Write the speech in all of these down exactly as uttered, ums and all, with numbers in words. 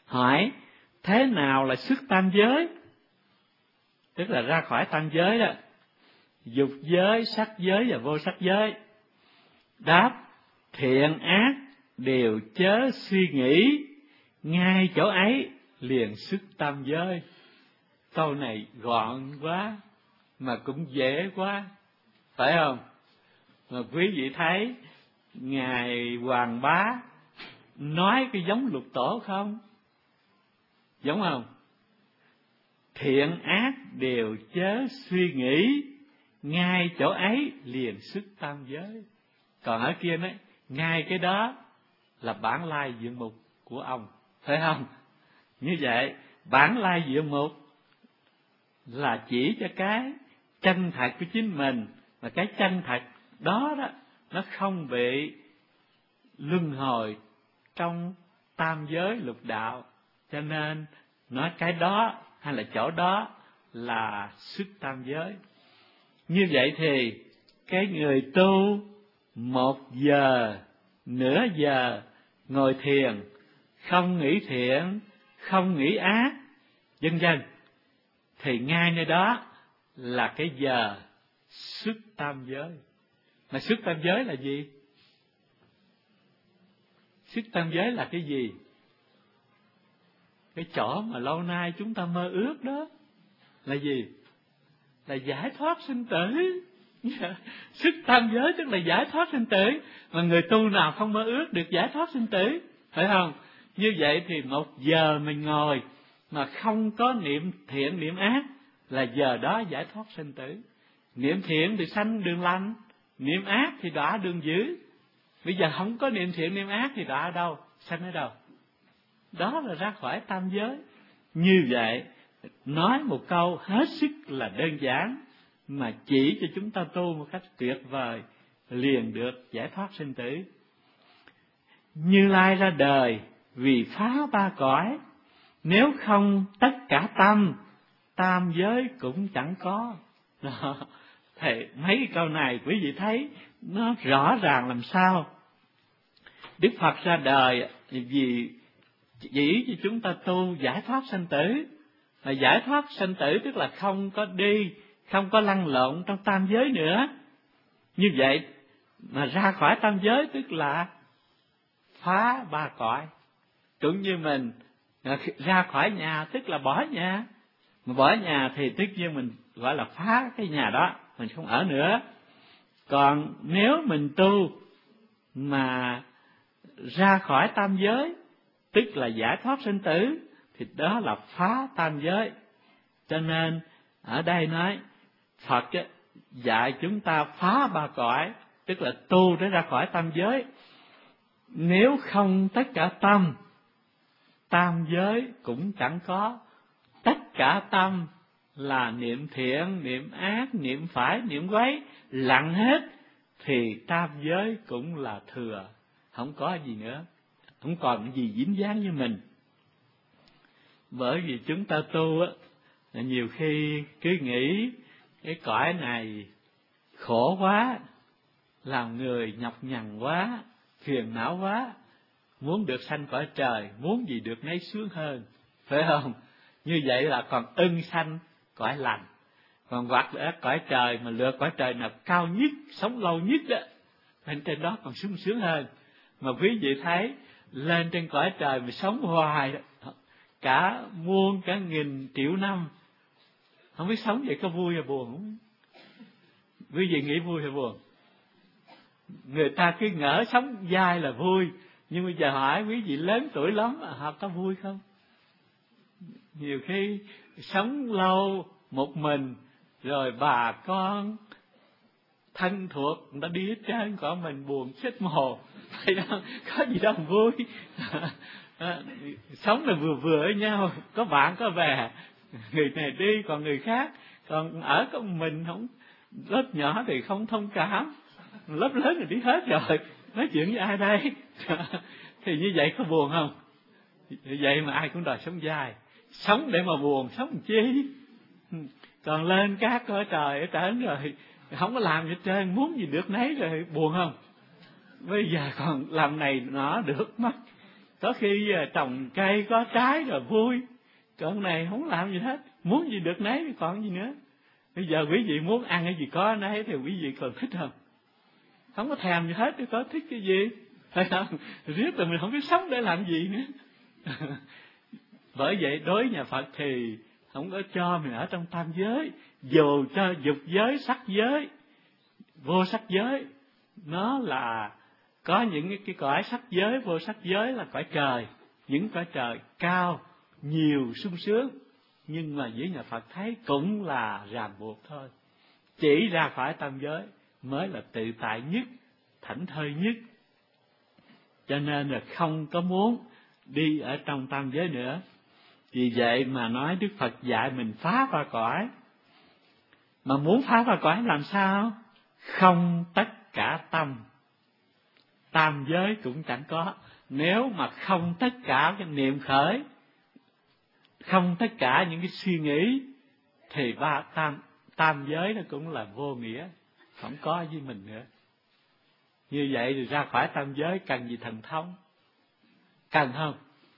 Hỏi thế nào là xuất tam giới? Tức là ra khỏi tam giới đó, dục giới, sắc giới và vô sắc giới. Đáp: thiện ác đều chớ suy nghĩ, ngay chỗ ấy liền xuất tam giới. Câu này gọn quá mà cũng dễ quá, phải không? Mà quý vị thấy ngài Hoàng Bá nói cái giống Lục Tổ không? Giống không? Thiện ác đều chớ suy nghĩ, ngay chỗ ấy liền xuất tam giới. Còn ở kia nói ngay cái đó là bản lai diện mục của ông, phải không? Như vậy bản lai diện mục là chỉ cho cái chân thật của chính mình, mà cái chân thật đó đó nó không bị luân hồi trong tam giới lục đạo, cho nên nói cái đó hay là chỗ đó là xuất tam giới. Như vậy thì cái người tu một giờ, nửa giờ ngồi thiền, không nghĩ thiện, không nghĩ ác, vân vân, thì ngay nơi đó là cái giờ xuất tam giới. Mà xuất tam giới là gì? Xuất tam giới là cái gì? Cái chỗ mà lâu nay chúng ta mơ ước đó là gì? Là giải thoát sinh tử. Xuất tam giới tức là giải thoát sinh tử. Mà người tu nào không mơ ước được giải thoát sinh tử, phải không? Như vậy thì một giờ mình ngồi mà không có niệm thiện niệm ác là giờ đó giải thoát sinh tử. Niệm thiện thì sanh đường lành, niệm ác thì đọa đường dữ. Bây giờ không có niệm thiện niệm ác thì đọa ở đâu? Sanh ở đâu? Đó là ra khỏi tam giới. Như vậy, nói một câu hết sức là đơn giản mà chỉ cho chúng ta tu một cách tuyệt vời, liền được giải thoát sinh tử. Như Lai ra đời vì phá ba cõi, nếu không tất cả tâm, tam giới cũng chẳng có. Đó. Thì mấy cái câu này quý vị thấy nó rõ ràng làm sao. Đức Phật ra đời vì chỉ cho chúng ta tu giải thoát sanh tử. Mà giải thoát sanh tử tức là không có đi, không có lăn lộn trong tam giới nữa. Như vậy mà ra khỏi tam giới tức là phá ba cõi. Cũng như mình ra khỏi nhà tức là bỏ nhà. Mà bỏ nhà thì tất nhiên mình gọi là phá cái nhà đó, mình không ở nữa. Còn nếu mình tu mà ra khỏi tam giới tức là giải thoát sinh tử, thì đó là phá tam giới. Cho nên ở đây nói Phật dạy chúng ta phá ba cõi, tức là tu để ra khỏi tam giới. Nếu không tất cả tâm, tam giới cũng chẳng có. Tất cả tâm là niệm thiện, niệm ác, niệm phải, niệm quấy, lặng hết, thì tam giới cũng là thừa, không có gì nữa, không còn gì dính dáng với mình. Bởi vì chúng ta tu á, nhiều khi cứ nghĩ cái cõi này khổ quá, làm người nhọc nhằn quá, phiền não quá, muốn được sanh cõi trời, muốn gì được nấy sướng hơn, phải không? Như vậy là còn ưng sanh cõi lành. Còn hoặc là cõi trời mà lựa cõi trời nào cao nhất, sống lâu nhất đó, bên trên đó còn sung sướng hơn. Mà quý vị thấy lên trên cõi trời mà sống hoài cả muôn cả nghìn triệu năm, không biết sống vậy có vui hay buồn không? Quý vị nghĩ vui hay buồn? Người ta cứ ngỡ sống dai là vui, nhưng bây giờ hỏi quý vị lớn tuổi lắm, họ có vui không? Nhiều khi sống lâu một mình, rồi bà con thân thuộc người ta đi hết trơn, còn mình buồn chết mồ, phải không? Có gì đâu vui. Sống là vừa vừa với nhau, có bạn có bè, người này đi còn người khác, còn ở có mình không, lớp nhỏ thì không thông cảm, lớp lớn thì đi hết rồi, nói chuyện với ai đây? Thì như vậy có buồn không? Vậy mà ai cũng đòi sống dài, sống để mà buồn, sống làm chi? Còn lên các cõi trời ở trển rồi không có làm gì hết trơn, muốn gì được nấy rồi, buồn không? Bây giờ còn làm này nó được mất, Có khi trồng cây có trái rồi vui, còn này không làm gì hết, muốn gì được nấy, còn gì nữa. Bây giờ quý vị muốn ăn cái gì có nấy thì quý vị còn thích không? Không có thèm gì hết, có thích cái gì? Phải không? Riết rồi mình không biết sống để làm gì nữa. Bởi vậy đối với nhà Phật thì không có cho mình ở trong tam giới, dù cho dục giới, sắc giới, vô sắc giới, nó là có những cái cõi sắc giới, vô sắc giới là cõi trời, những cõi trời cao, nhiều sung sướng, nhưng mà với nhà Phật thấy cũng là ràng buộc thôi. Chỉ ra khỏi tam giới mới là tự tại nhất, thảnh thơi nhất. Cho nên là không có muốn đi ở trong tam giới nữa. Vì vậy mà nói Đức Phật dạy mình phá qua cõi. Mà muốn phá qua cõi làm sao? Không tất cả tâm. Tam giới cũng chẳng có. Nếu mà không tất cả cái niệm khởi, không tất cả những cái suy nghĩ, thì ba tam, tam giới nó cũng là vô nghĩa, không có với mình nữa. Như vậy thì ra khỏi tam giới cần gì thần thông? Cần không?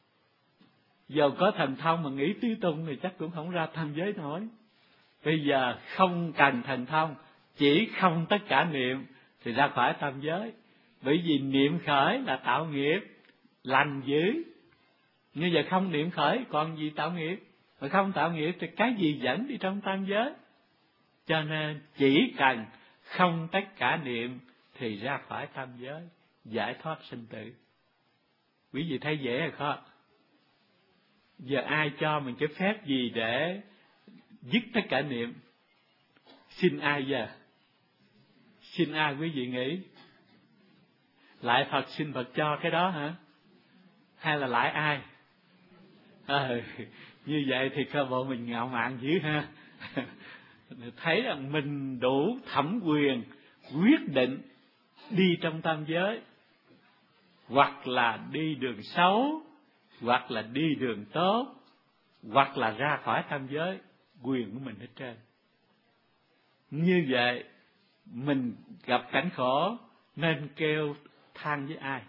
Dù có thần thông mà nghĩ tứ tung thì chắc cũng không ra tam giới nổi. Bây giờ không cần thần thông, chỉ không tất cả niệm thì ra khỏi tam giới. Bởi vì niệm khởi là tạo nghiệp lành dữ. Như giờ không niệm khởi còn gì tạo nghiệp? Mà không tạo nghiệp thì cái gì dẫn đi trong tam giới? Cho nên chỉ cần không tất cả niệm thì ra khỏi tam giới, giải thoát sinh tử. Quý vị thấy dễ hay không? Giờ ai cho mình cái phép gì để dứt tất cả niệm? Xin ai giờ? Xin ai quý vị nghĩ? Lại Phật xin Phật cho cái đó hả? Hay là lại ai? À, như vậy thì cơ bộ mình ngạo mạn dữ ha. Thấy rằng mình đủ thẩm quyền quyết định đi trong tam giới, hoặc là đi đường xấu, hoặc là đi đường tốt, hoặc là ra khỏi tam giới, quyền của mình hết trơn. Như vậy mình gặp cảnh khổ nên kêu than với ai?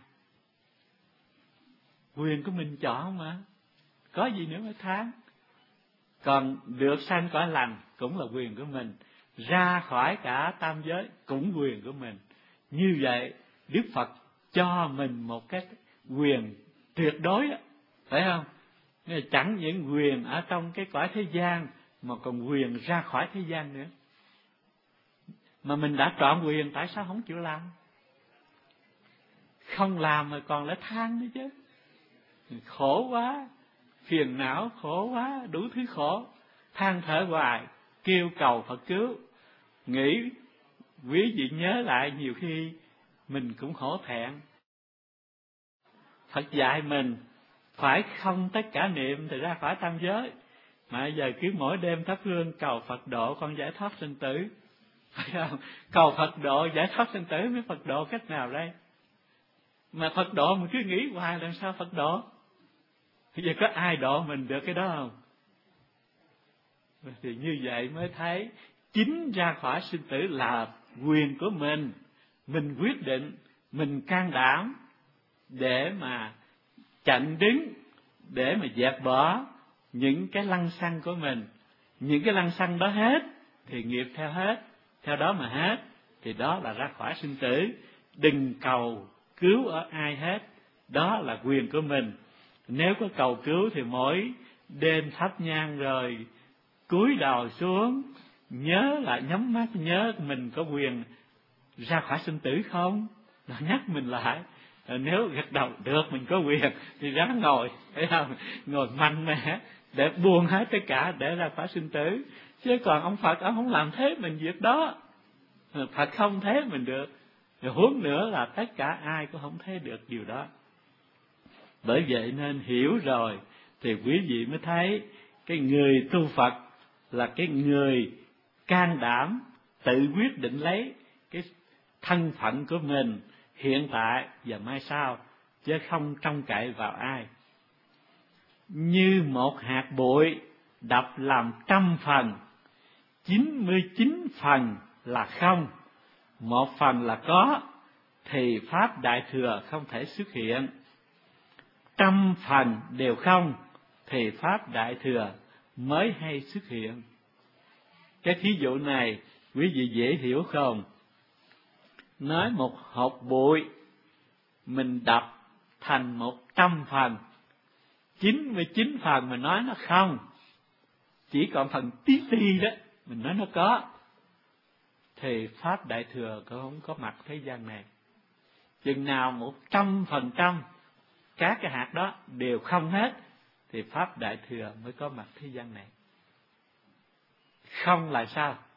Quyền của mình chọn mà, có gì nữa mà than. Còn được sanh cõi lành cũng là quyền của mình, ra khỏi cả tam giới cũng quyền của mình. Như vậy Đức Phật cho mình một cái quyền tuyệt đối, phải không? Nên chẳng những quyền ở trong cái cõi thế gian mà còn quyền ra khỏi thế gian nữa. Mà mình đã trọn quyền, tại sao không chịu làm? Không làm mà còn lại than nữa chứ. Khổ quá, phiền não khổ quá, đủ thứ khổ, than thở hoài, kêu cầu Phật cứu. Nghĩ quý vị nhớ lại nhiều khi mình cũng hổ thẹn. Phật dạy mình phải không tất cả niệm thì ra khỏi tam giới, mà giờ cứ mỗi đêm thắp hương cầu Phật độ con giải thoát sinh tử, phải không? Cầu Phật độ giải thoát sinh tử, mới Phật độ cách nào đây? Mà Phật độ mình cứ nghĩ hoài làm sao Phật độ? Bây giờ có ai độ mình được cái đó không? Thì như vậy mới thấy chính ra khỏi sinh tử là quyền của mình. Mình quyết định, mình can đảm để mà chặn đứng, để mà dẹp bỏ những cái lăng xăng của mình. Những cái lăng xăng đó hết thì nghiệp theo hết, theo đó mà hết, thì đó là ra khỏi sinh tử. Đừng cầu cứu ở ai hết, đó là quyền của mình. Nếu có cầu cứu thì mỗi đêm thắp nhang rồi cúi đầu xuống, nhớ lại, nhắm mắt nhớ mình có quyền ra khỏi sinh tử không? Nó nhắc mình lại. Nếu gật đầu được mình có quyền thì ráng ngồi, thấy không? Ngồi mạnh mẽ để buông hết tất cả để ra khỏi sinh tử. Chứ còn ông Phật ông không làm thế mình việc đó. Phật không thế mình được. Rồi huống nữa là tất cả ai cũng không thấy được điều đó. Bởi vậy nên hiểu rồi thì quý vị mới thấy cái người tu Phật là cái người can đảm tự quyết định lấy cái thân phận của mình hiện tại và mai sau, chứ không trông cậy vào ai. Như một hạt bụi đập làm trăm phần, chín mươi chín phần là không, một phần là có, thì Pháp Đại Thừa không thể xuất hiện. trăm phần đều không, thì Pháp Đại Thừa mới hay xuất hiện. Cái thí dụ này quý vị dễ hiểu không? Nói một hộp bụi mình đập thành một trăm phần, chín mươi chín phần mình nói nó không, chỉ còn phần tí ti đó mình nói nó có, thì Pháp Đại Thừa cũng không có mặt thế gian này. Chừng nào một trăm phần trăm các cái hạt đó đều không hết, thì Pháp Đại Thừa mới có mặt thế gian này. Không là sao?